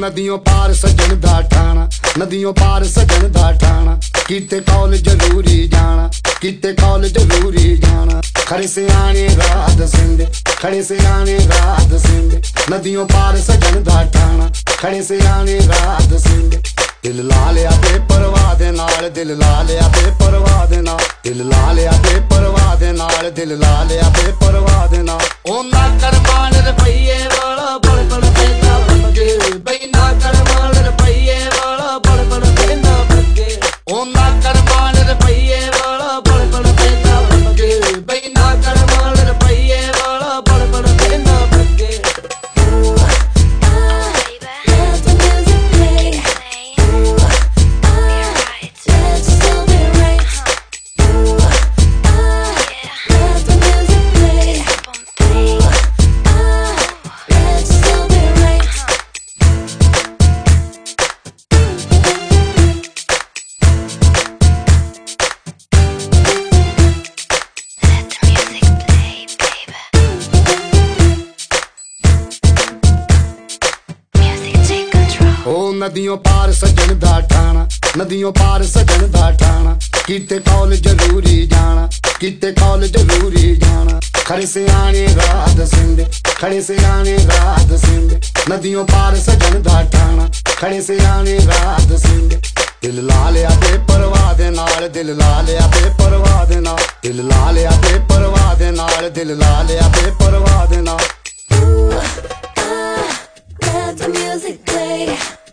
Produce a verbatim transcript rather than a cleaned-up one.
नदियों पार सजन दा ठाणा, नदियों पार सजन दा ठाणा, कीते कॉल जरूरी जाना, कीते कॉल जरूरी जाना। खड़े से आने रात सिंधे, खड़े से आने रात सिंधे, नदियों पार सजन दा ठाणा, खड़े से आने रात सिंधे। दिल ला लिया ते परवाह दे नाल, दिल ला लिया ते परवाह दे नाल, दिल ला लिया ते परवाह दे नाल, दिल ला लिया ते परवाह दे नाल। ओ ना कर मान रुपये वाला बड़ बड़ देना बगे, बई ना कर मान रुपये वाला बड़ बड़ देना बगे। ओ ना कर मान रुपये वाला बड़ बड़ देना बगे, बई ना कर मान रुपये वाला बड़ बड़ देना बगे। ओ नदियों पार सजन दा ठाणा, नदियों पार सजन दा ठाणा, कीते कॉल जरूरी जाना, कीते कॉल जरूरी जाना। खड़े से आने रात सिंधे, खड़े से आने रात सिंधे, नदियों पार सजन दा ठाणा, खड़े से आने रात सिंधे। दिल ला लिया ते परवाह दे नाल, दिल ला लिया ते परवाह दे नाल, दिल ला लिया ते परवाह दे नाल, दिल ला लिया ते परवाह दे नाल। Let the music play.